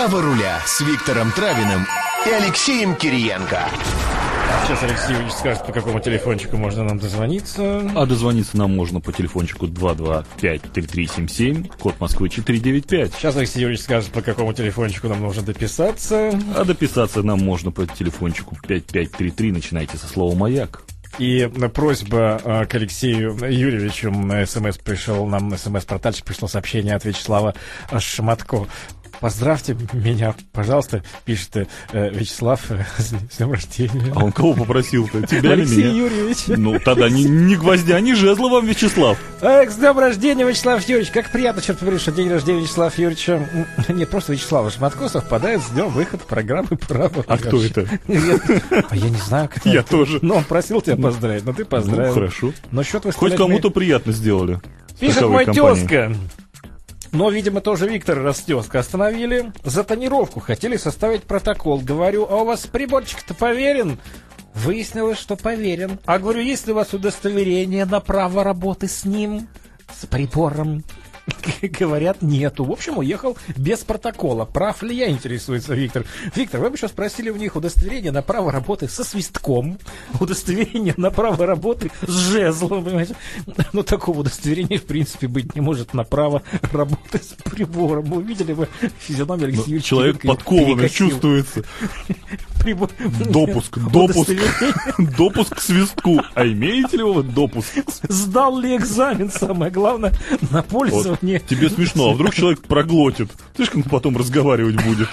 «Право руля» с Виктором Травиным и Алексеем Кириенко. Сейчас Алексей Юрьевич скажет, по какому телефончику можно нам дозвониться. А дозвониться нам можно по телефончику 225-3377, код Москвы 495. Сейчас Алексей Юрьевич скажет, по какому телефончику нам нужно дописаться. А дописаться нам можно по телефончику 5533, начинайте со слова «Маяк». И просьба к Алексею Юрьевичу. СМС пришел, нам СМС-портальчик пришло сообщение от Вячеслава Шматко. Поздравьте меня, пожалуйста, пишет Вячеслав, с днем рождения. А он кого попросил-то? Тебя или Алексей меня? Юрьевич. Ну, тогда ни гвоздя, ни жезла вам, Вячеслав. С днем рождения, Вячеслав Юрьевич. Как приятно, черт побери, что день рождения Вячеслава Юрьевича. Нет, просто Вячеслава Шматко совпадает с днем выхода программы «Право». А кто это? А я не знаю, кто Я это. тоже. Ну, он просил тебя поздравить, но ты поздравил. Ну, хорошо. Но счет Хоть выставлять кому-то приятно сделали. Пишет Страховой мой компании. тезка. Но, видимо, тоже Виктор раз тезка остановили. За тонировку хотели составить протокол. Говорю, а у вас приборчик-то поверен? Выяснилось, что поверен. А говорю, есть ли у вас удостоверение на право работы с ним? С прибором? Говорят, нету. В общем, уехал без протокола. Прав ли я, интересуется Виктор. Виктор, вы бы сейчас спросили у них удостоверение на право работы со свистком, удостоверение на право работы с жезлом, понимаете? Но такого удостоверения, в принципе, быть не может на право работы с прибором. Вы увидели бы физиономию Алексея Юрьевича? Человек подкованный, чувствуется. Допуск к свистку. А имеете ли вы допуск? Сдал ли экзамен, самое главное, на пользование? Тебе смешно, а вдруг человек проглотит? Слишком потом разговаривать будет.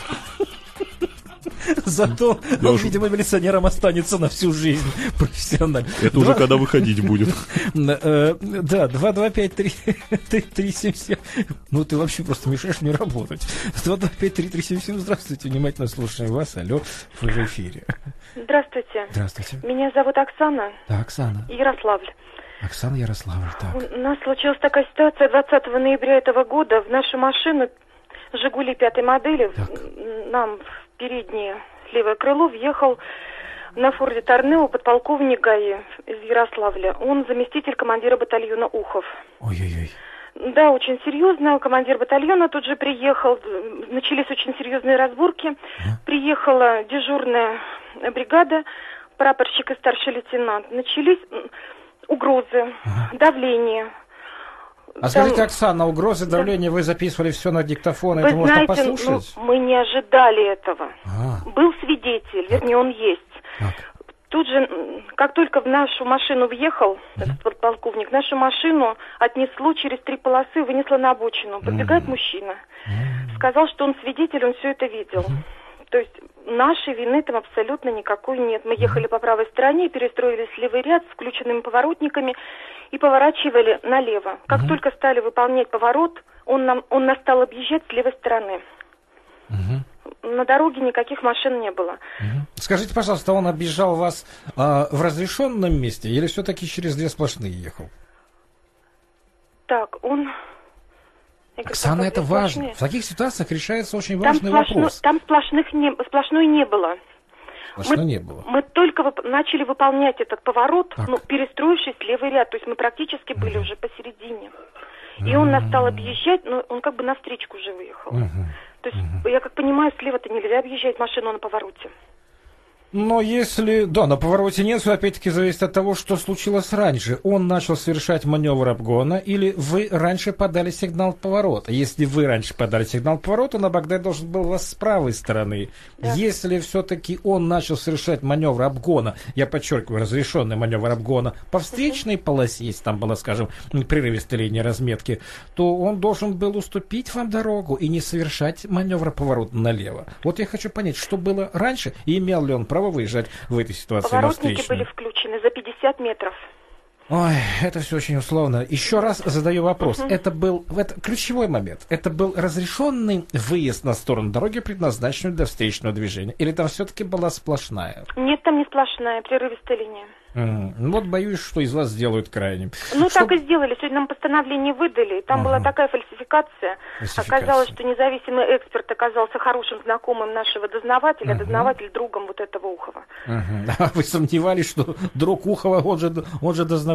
Зато он, видимо, милиционером останется на всю жизнь профессионально. Это уже когда выходить будет. Да, 225-3377. Ну, ты вообще просто мешаешь мне работать. 225-3377. Здравствуйте, внимательно слушаем вас. Алло, вы в эфире. Здравствуйте. Здравствуйте. Меня зовут Оксана. Да, Оксана. Ярославль. Оксана Ярославль, так. У нас случилась такая ситуация 20 ноября этого года. В нашу машину «Жигули» 5-й модели, нам в переднее левое крыло въехал на «Форде Торнео» подполковник ГАИ из Ярославля. Он заместитель командира батальона «Ухов». Ой-ой-ой. Да, очень серьезно. Командир батальона тут же приехал. Начались очень серьезные разборки. Приехала дежурная бригада, прапорщик и старший лейтенант. Начались угрозы, давление. А скажите, Оксана, угрозы, давление, вы записывали все на диктофон, Вы это можно знаете, послушать? мы не ожидали этого. Был свидетель, вернее, он есть. Так. Тут же, как только в нашу машину въехал этот подполковник, нашу машину отнесло через 3 полосы, вынесло на обочину. Подбегает мужчина. Сказал, что он свидетель, он все это видел. То есть нашей вины там абсолютно никакой нет. Мы ехали по правой стороне, перестроились в левый ряд с включенными поворотниками и поворачивали налево. Как только стали выполнять поворот, он нас стал объезжать с левой стороны. На дороге никаких машин не было. Скажите, пожалуйста, он объезжал вас в разрешенном месте или все-таки через 2 сплошные ехал? Так, он... Оксана, это важно. В таких ситуациях решается очень важный вопрос. Там сплошной не было. Сплошной не было. Мы только начали выполнять этот поворот, перестроившись в левый ряд. То есть мы практически были уже посередине. И он нас стал объезжать, но он как бы навстречу уже выехал. То есть, я как понимаю, слева-то нельзя объезжать машину на повороте. Но если... Да, на повороте нет, все опять-таки зависит от того, что случилось раньше. Он начал совершать маневр обгона, или вы раньше подали сигнал поворота. Если вы раньше подали сигнал поворота, на Багдад должен был вас с правой стороны. Да. Если все-таки он начал совершать маневр обгона, я подчеркиваю, разрешенный маневр обгона по встречной полосе, если там была, скажем, прерывистая линия разметки, то он должен был уступить вам дорогу и не совершать маневр поворота налево. Вот я хочу понять, что было раньше, и имел ли он право выезжать в этой ситуации на встречную. Поворотники были включены за 50 метров. Ой, это все очень условно. Еще раз задаю вопрос. Это был ключевой момент. Это был разрешенный выезд на сторону дороги, предназначенную для встречного движения? Или там все-таки была сплошная? Нет, там не сплошная, прерывистая линия. Вот боюсь, что из вас сделают крайним. Ну, так и сделали. Сегодня нам постановление выдали. Там была такая фальсификация. Оказалось, что независимый эксперт оказался хорошим знакомым нашего дознавателя, дознаватель другом вот этого Ухова. А вы сомневались, что друг Ухова, он же дознаватель?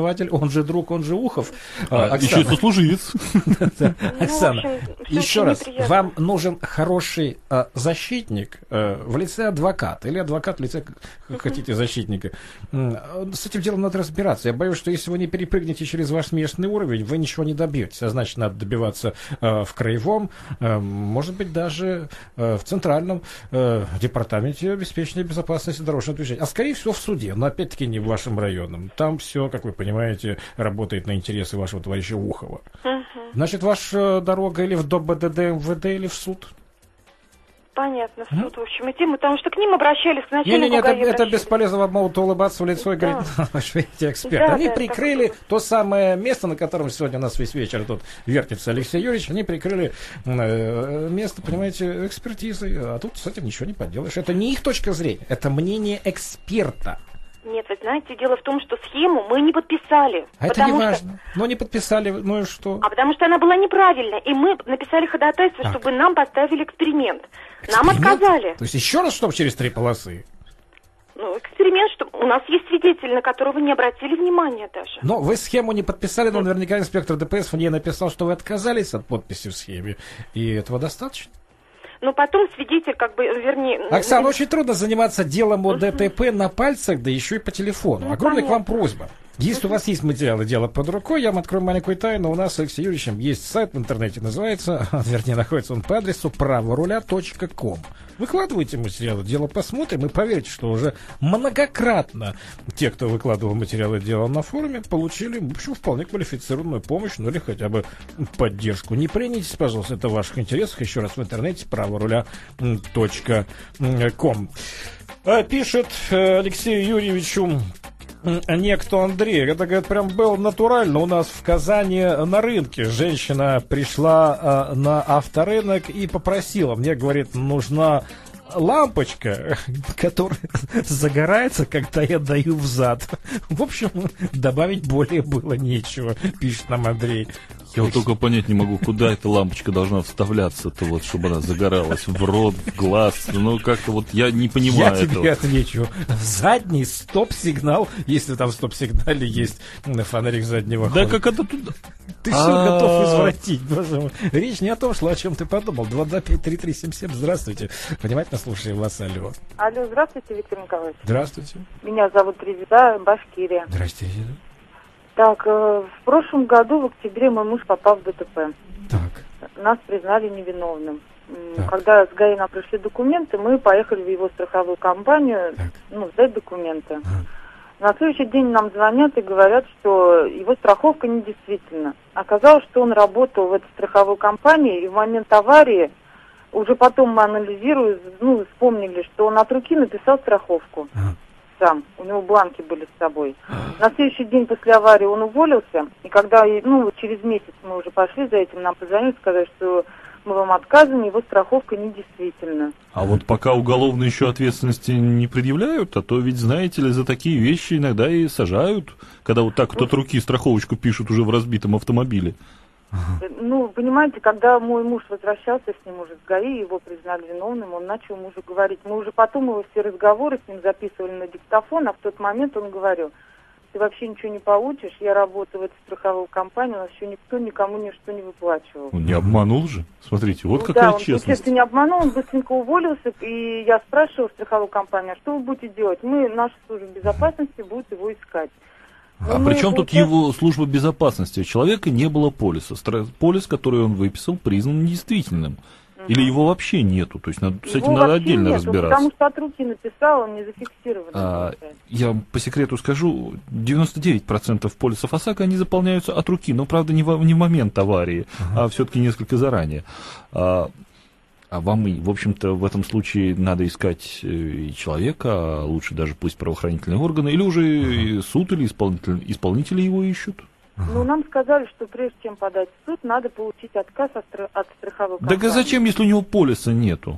основатель, он же друг, он же Ухов. Еще и сослуживец. Оксана, еще раз, неприятно. вам нужен хороший защитник в лице адвоката, или адвокат в лице, как хотите, защитника. С этим делом надо разбираться. Я боюсь, что если вы не перепрыгнете через ваш смешанный уровень, вы ничего не добьетесь. А значит, надо добиваться в краевом, может быть, даже в центральном департаменте обеспечения безопасности дорожного движения. А скорее всего в суде, но опять-таки не в вашем районном. Там все, как вы понимаете, работает на интересы вашего товарища Ухова. Значит, ваша дорога или в ДОБДД МВД, или в суд? Понятно, в суд, в общем, идти, потому что к ним обращались, к начальнику Не-не-не, ГАИ это обращались. бесполезно, вам могут улыбаться в лицо и говорить, вы эти эксперты. Да, Они да, прикрыли так. то самое место, на котором сегодня у нас весь вечер тут вертится Алексей Юрьевич, они прикрыли место, понимаете, экспертизы, а тут с этим ничего не поделаешь. Это не их точка зрения, это мнение эксперта. Нет, вы знаете, дело в том, что схему мы не подписали. А это не потому что- важно. Но не подписали, ну и что? А потому что она была неправильная, и мы написали ходатайство, чтобы нам поставили эксперимент. Нам Эксперимент? отказали. То есть еще раз, чтобы через 3 полосы? Ну, эксперимент, что у нас есть свидетель, на которого не обратили внимания даже. Но вы схему не подписали, но наверняка инспектор ДПС в ней написал, что вы отказались от подписи в схеме. И этого достаточно? Но потом свидетель, как бы, вернее... Оксана, очень трудно заниматься делом о ДТП на пальцах, да еще и по телефону. Ну, Огромная к вам понятно. просьба. Если у вас есть материалы дела под рукой, я вам открою маленькую тайну. У нас с Алексеем Юрьевичем есть сайт в интернете, называется, вернее, находится он по адресу pravoruля.com. Выкладывайте материалы дела, посмотрим, и поверьте, что уже многократно те, кто выкладывал материалы дела на форуме, получили, в общем, вполне квалифицированную помощь, ну или хотя бы поддержку. Не принятесь, пожалуйста, это в ваших интересах. Еще раз в интернете pravoruля.com. Пишет Алексею Юрьевичу некто Андрей. Это, говорит, прям было натурально. У нас в Казани на рынке женщина пришла на авторынок и попросила. Мне, говорит, нужна лампочка, которая загорается, когда я даю взад. В общем, добавить более было нечего, пишет нам Андрей. Я вот только понять не могу, куда эта лампочка должна вставляться-то, вот, чтобы она загоралась в рот, в глаз. Ну, как-то вот я не Я понимаю тебе этого. отвечу. Задний стоп-сигнал, если там в стоп-сигнале есть фонарик заднего Да хода. как это туда? Ты все готов извратить, боже мой. Речь не о том шла, о чем ты подумал. 225-3377, здравствуйте. Внимательно слушаем вас, алло. Алло, здравствуйте, Виктор Николаевич. Здравствуйте. Меня зовут Резида, Башкирия. Здрасте. Так, в прошлом году, в октябре, мой муж попал в ДТП. Так. Нас признали невиновным. Так. Когда с ГАИ нам пришли документы, мы поехали в его страховую компанию, Так. сдать документы. На следующий день нам звонят и говорят, что его страховка недействительна. Оказалось, что он работал в этой страховой компании, и в момент аварии, уже потом мы анализируя, вспомнили, что он от руки написал страховку. Сам. У него бланки были с собой. На следующий день после аварии он уволился, и когда, через месяц мы уже пошли за этим, нам позвонили, сказали, что мы вам отказываем, его страховка недействительна. А вот пока уголовной еще ответственности не предъявляют, а то ведь, знаете ли, за такие вещи иногда и сажают, когда вот так вот от руки страховочку пишут уже в разбитом автомобиле. Понимаете, когда мой муж возвращался с ним уже с ГАИ, его признали виновным, он начал мужу говорить. Мы уже потом его все разговоры с ним записывали на диктофон, а в тот момент он говорил: ты вообще ничего не получишь, я работаю в этой страховой компании, у нас еще никто никому ничто не выплачивал. Он не обманул же. Смотрите, вот Да, какая он, честность. естественно, не обманул, он быстренько уволился, и я спрашивала страховую компанию: а что вы будете делать? Наша служба безопасности будет его искать. А при чем тут его служба безопасности? У человека не было полиса. Полис, который он выписал, признан недействительным. Или его вообще нету? То есть с этим надо отдельно разбираться. Потому что от руки написал, он не зафиксирован. Я вам по секрету скажу, 99% полисов ОСАГО, они заполняются от руки, но, правда, не в момент аварии, а все-таки несколько заранее. А вам, в общем-то, в этом случае надо искать и человека, а лучше даже пусть правоохранительные органы, или уже суд, или исполнители его ищут. Нам сказали, что прежде чем подать в суд, надо получить отказ от страховой компании. Так а зачем, если у него полиса нету?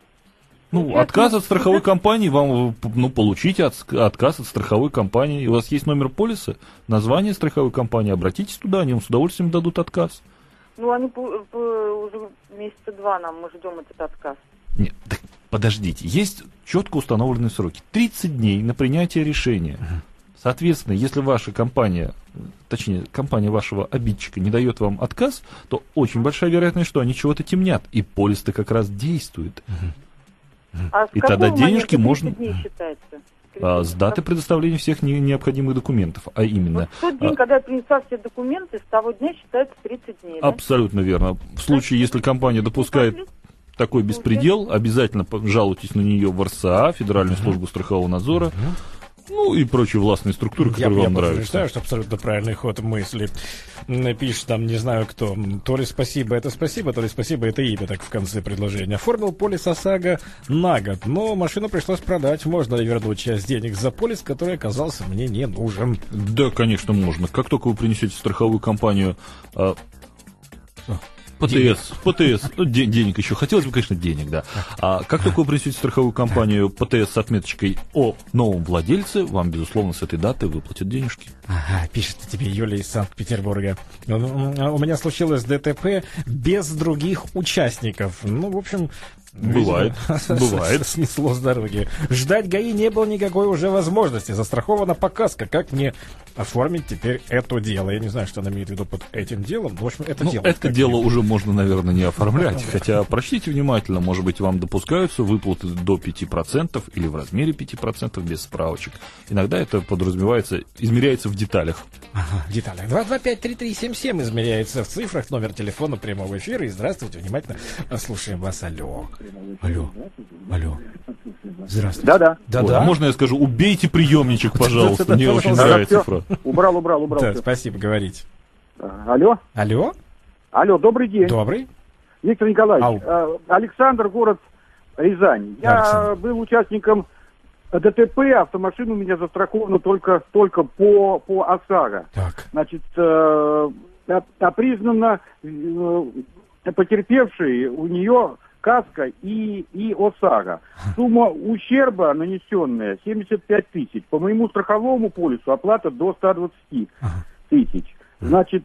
Отказ от страховой компании, вам, получите отказ от страховой компании. У вас есть номер полиса, название страховой компании, обратитесь туда, они вам с удовольствием дадут отказ. Они уже месяца 2 мы ждем этот отказ. Нет, так подождите, есть четко установленные сроки. 30 дней на принятие решения. Соответственно, если ваша компания, точнее, компания вашего обидчика не дает вам отказ, то очень большая вероятность, что они чего-то темнят, и полис-то как раз действует. А И тогда денежки 30 можно... дней считается? С даты предоставления всех необходимых документов, а именно... В тот день, когда я принесла все документы, с того дня считается 30 дней, да? Абсолютно верно. В случае, если компания допускает такой беспредел, обязательно жалуйтесь на нее в РСА, Федеральную службу страхового надзора, ну и прочие властные структуры, которые вам нравятся. Я считаю, что абсолютно правильный ход мысли. Пишет там, не знаю кто, то ли спасибо, это спасибо, то ли спасибо, это имя, так в конце предложения. Оформил полис ОСАГО на год, но машину пришлось продать. Можно ли вернуть часть денег за полис, который оказался мне не нужен? Да, конечно, можно. Как только вы принесете в страховую компанию... ПТС, ну, денег еще. Хотелось бы, конечно, денег, да. А как только вы принесете в страховую компанию ПТС с отметочкой о новом владельце, вам, безусловно, с этой даты выплатят денежки. Ага, пишет тебе Юлия из Санкт-Петербурга. У меня случилось ДТП без других участников. Ну, в общем... Бывает. Снесло с дороги. Ждать ГАИ не было никакой уже возможности. Застрахована показка. Как мне оформить теперь это дело? Я не знаю, что она имеет в виду под этим делом. В общем, это дело. Это дело уже можно, наверное, не оформлять. Хотя, прочтите внимательно, может быть, вам допускаются выплаты до 5% или в размере 5% без справочек. Иногда это подразумевается, измеряется в деталях. Ага, в деталях. 225-3377 измеряется в цифрах, номер телефона прямого эфира. И здравствуйте, внимательно слушаем вас. Алло. Здравствуйте. Да. А можно я скажу, убейте приемничек, пожалуйста. Мне очень нравится фраза. Убрал. Да, спасибо, говорите. Алло, добрый день. Добрый. Виктор Николаевич, Александр, город Рязань. Я был участником ДТП, автомашина у меня застрахована только по ОСАГО. Так. Значит, признана потерпевшей у нее каска и ОСАГО. Сумма ущерба, нанесенная, 75 тысяч. По моему страховому полису оплата до 120 тысяч. Значит,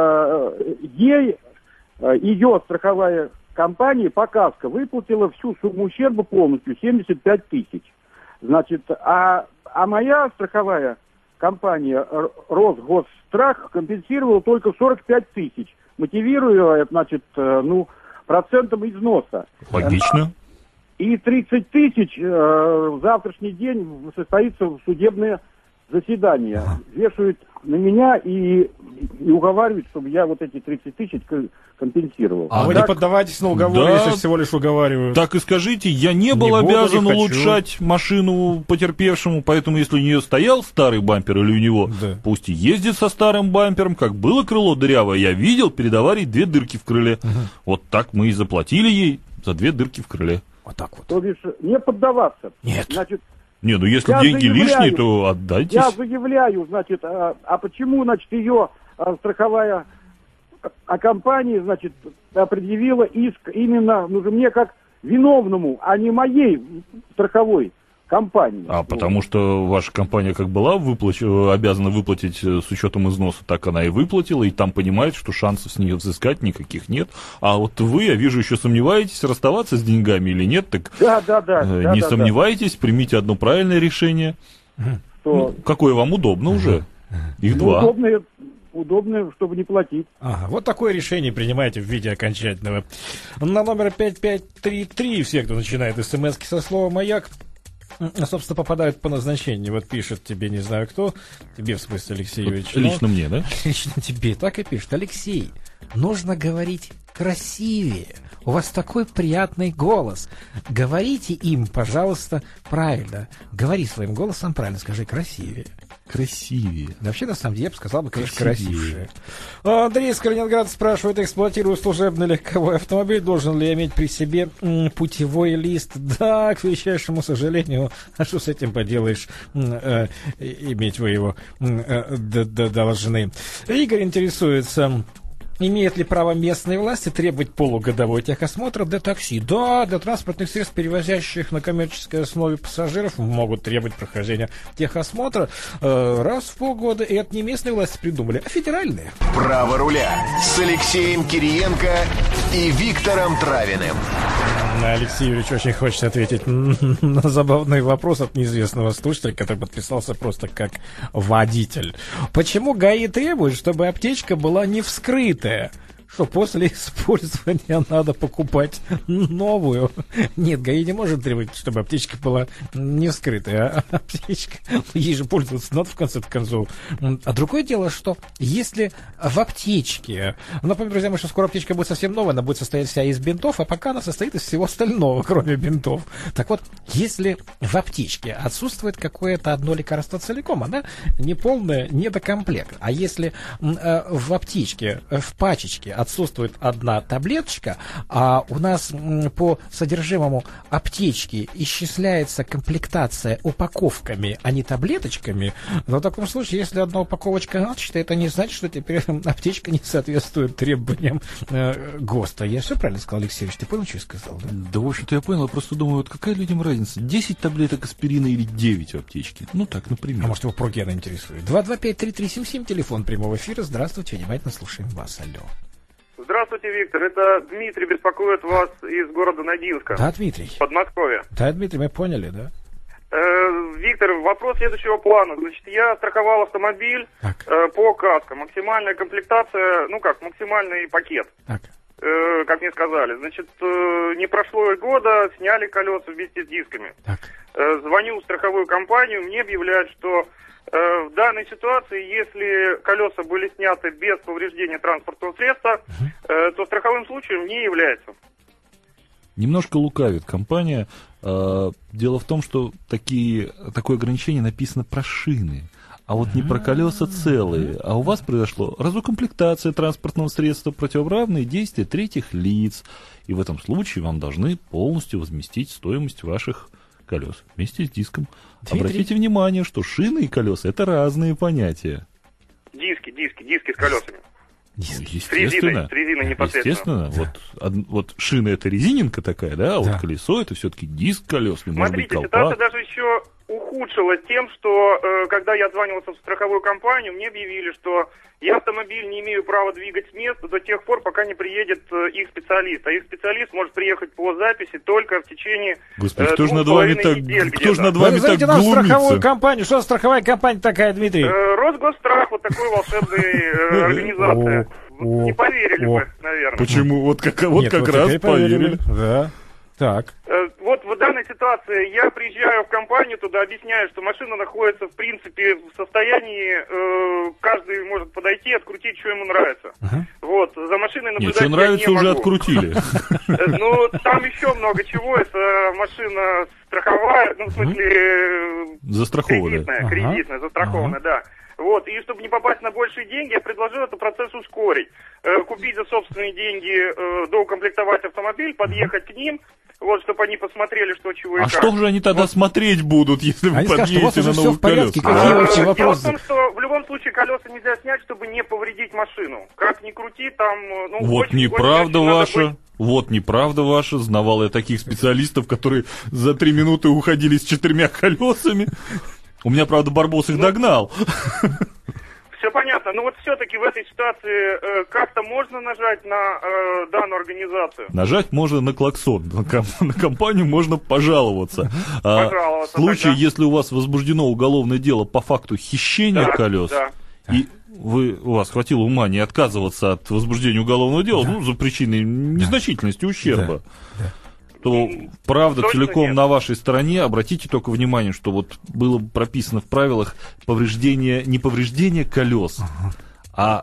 ее страховая компания по каско выплатила всю сумму ущерба полностью, 75 тысяч. Значит, а моя страховая компания Росгосстрах компенсировала только 45 тысяч, мотивируя, значит, процентом износа. Логично. И 30 тысяч в завтрашний день состоится судебное заседание. Вешают на меня и уговаривают, чтобы я вот эти 30 тысяч компенсировал. А вы не поддавайтесь на уговоры, если всего лишь уговаривают. Так и скажите, я не был обязан улучшать машину потерпевшему, поэтому если у нее стоял старый бампер или у него, пусть и ездит со старым бампером, как было крыло дырявое, я видел перед аварией 2 дырки в крыле. Вот так мы и заплатили ей за 2 дырки в крыле. Вот так вот. То бишь, не поддаваться. Нет. Значит, если деньги лишние, то отдайтесь. Я заявляю, значит, почему, значит, ее страховая компания, значит, предъявила иск именно, мне как виновному, а не моей страховой компании. Потому что ваша компания как была обязана выплатить с учетом износа, так она и выплатила, и там понимает, что шансов с нее взыскать никаких нет. А вот вы, я вижу, еще сомневаетесь, расставаться с деньгами или нет, так не сомневайтесь, примите одно правильное решение. Какое вам удобно уже. Их 2. Удобно, чтобы не платить. Вот такое решение принимаете в виде окончательного. На номер 5533 все, кто начинает смс-ки со слова «Маяк», собственно, попадают по назначению. Вот пишет тебе, не знаю кто, тебе, в смысле, Алексеевич. Лично мне, да? Лично тебе. Так и пишет. Алексей, нужно говорить красивее. У вас такой приятный голос. Говорите им, пожалуйста, правильно. Говори своим голосом правильно, скажи красивее. Красивее. Вообще, на самом деле, я бы сказал, конечно, красивее. Андрей из Калининграда спрашивает, эксплуатирую служебный легковой автомобиль, должен ли я иметь при себе путевой лист? Да, к величайшему сожалению, а что с этим поделаешь, иметь вы его должны. Игорь интересуется, имеет ли право местные власти требовать полугодовой техосмотр для такси? Да, для транспортных средств, перевозящих на коммерческой основе пассажиров, могут требовать прохождения техосмотра раз в полгода. И это не местные власти придумали, а федеральные. «Право руля» с Алексеем Кириенко и Виктором Травиным. Алексей Юрьевич очень хочет ответить на забавный вопрос от неизвестного слушателя, который подписался просто как водитель. Почему ГАИ требует, чтобы аптечка была не вскрытая? Что после использования надо покупать новую? Нет, ГАИ не может требовать, чтобы аптечка была не вскрытая. А аптечка, ей же пользоваться надо в конце концов. А другое дело, что если в аптечке, напомню, друзья мои, что скоро аптечка будет совсем новая, она будет состоять вся из бинтов, а пока она состоит из всего остального, кроме бинтов. Так вот, если в аптечке отсутствует какое-то одно лекарство целиком, она неполная, недокомплект. А если в аптечке, в пачечке отсутствует одна таблеточка, а у нас по содержимому аптечки исчисляется комплектация упаковками, а не таблеточками, но в таком случае, если одна упаковочка начата, это не значит, что теперь аптечка не соответствует требованиям ГОСТа. Я все правильно сказал, Алексей, ты понял, что я сказал? Да? Да, в общем-то, я понял, я просто думаю, вот какая людям разница, 10 таблеток аспирина или 9 в аптечке? Ну, так, например. А может, его прогена интересует? 225-3377, телефон прямого эфира. Здравствуйте, внимательно слушаем вас. Алло. Здравствуйте, Виктор. Это Дмитрий беспокоит вас из города Ногинска. Да, Дмитрий. Подмосковья. Да, Дмитрий, мы поняли, да? Виктор, вопрос следующего плана. Значит, я страховал автомобиль по КАСКО. Максимальная комплектация, максимальный пакет. Так. Как мне сказали. Значит, не прошло и года, сняли колеса вместе с дисками. Так. Звоню в страховую компанию, мне объявляют, что в данной ситуации, если колеса были сняты без повреждения транспортного средства, то страховым случаем не является. Немножко лукавит компания. Дело в том, что такое ограничение написано про шины, а вот не про колеса целые. А у вас произошло разукомплектация транспортного средства, противоправные действия третьих лиц. И в этом случае вам должны полностью возместить стоимость ваших колес вместе с диском. Дмитрий. Обратите внимание, что шины и колеса — это разные понятия. Диски с колесами. Естественно, с резиной непосредственно. Естественно. Вот шина — это резининка такая, да, а вот колесо — это все-таки диск колесный, может быть, колпак. Ситуация даже еще ухудшилась тем, что когда я отзванивался в страховую компанию, мне объявили, что я автомобиль не имею права двигать с места до тех пор, пока не приедет их специалист. А их специалист может приехать по записи только в течение Господи, кто же над вами так глумится? Страховую компанию. Что за страховая компания такая, Дмитрий? Росгосстрах, вот такой волшебной организация. Не поверили бы, наверное. Почему? Вот как раз поверили. Да. Так. Вот в данной ситуации я приезжаю в компанию, туда объясняю, что машина находится, в принципе, в состоянии, каждый может подойти, открутить, что ему нравится. Вот, за машиной наблюдать я не могу. Нет, что нравится, уже открутили. Ну, там еще много чего. Это машина страховая, в смысле... Застрахованная. Кредитная, застрахованная, да. Вот, и чтобы не попасть на большие деньги, я предложил этот процесс ускорить. Купить за собственные деньги, доукомплектовать автомобиль, подъехать к ним, вот, чтобы они посмотрели, что, чего и как. А что же они тогда смотреть будут, если вы подъедете на новых колесах? Какие вообще вопросы? Дело в том, что в любом случае колеса нельзя снять, чтобы не повредить машину. Как ни крути, там... Вот неправда ваша. Вот неправда ваша. Знавал я таких специалистов, которые за 3 минуты уходили с 4 колесами. У меня, правда, Барбос их догнал. Все понятно. Но вот все-таки в этой ситуации как-то можно нажать на данную организацию? Нажать можно на клаксон. На компанию можно пожаловаться. В случае, если у вас возбуждено уголовное дело по факту хищения колес, и у вас хватило ума не отказываться от возбуждения уголовного дела, за причиной незначительности ущерба, то правда целиком на вашей стороне. Обратите только внимание, что вот было прописано в правилах не повреждение колес, а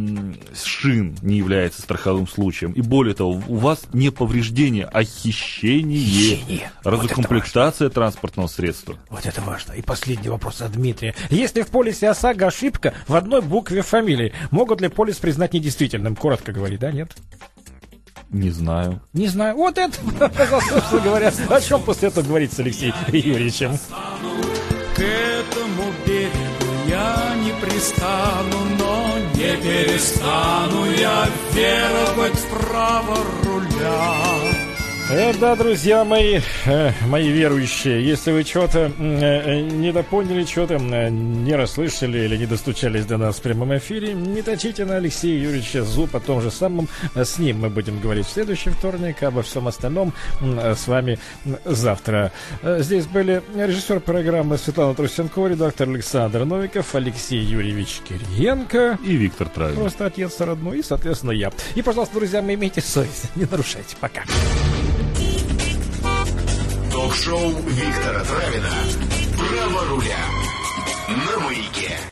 шин не является страховым случаем. И более того, у вас не повреждение, а хищение. Разукомплектация транспортного средства. Вот это важно. И последний вопрос от Дмитрия. Если в полисе ОСАГО ошибка в одной букве фамилии, могут ли полис признать недействительным? Коротко говорит, да, нет? Не знаю. Не знаю. Вот это, собственно говоря, о чем после этого говорить с Алексеем Юрьевичем. К этому берегу я не пристану, но не перестану я веровать в право руля. Да, друзья мои, мои верующие, если вы что-то недопоняли, что-то не расслышали или не достучались до нас в прямом эфире, не точите на Алексея Юрьевича зуб о том же самом. С ним мы будем говорить в следующий вторник, обо всем остальном с вами завтра. Здесь были режиссер программы Светлана Трусенкова, редактор Александр Новиков, Алексей Юрьевич Кириенко и Виктор Травин. Просто отец родной и, соответственно, я. И, пожалуйста, друзья мои, имейте совесть, не нарушайте. Пока. Ток-шоу Виктора Травина «Право руля».